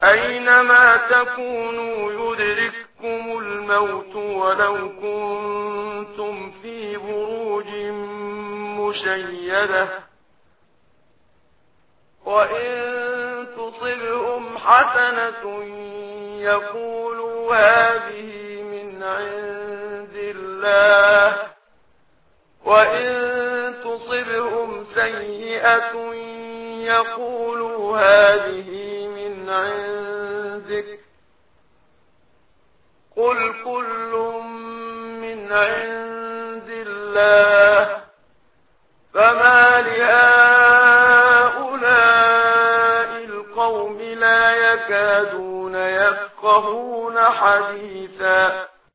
أينما تكونوا يدرككم الموت ولو كنتم في بروج مشيدة وإن تصبهم حسنة يقولوا هذه من عند الله وإن تصبهم سيئة يقولوا هذه من عندك قل كل من عند الله فما لهؤلاء القوم لا يكادون يفقهون حديثا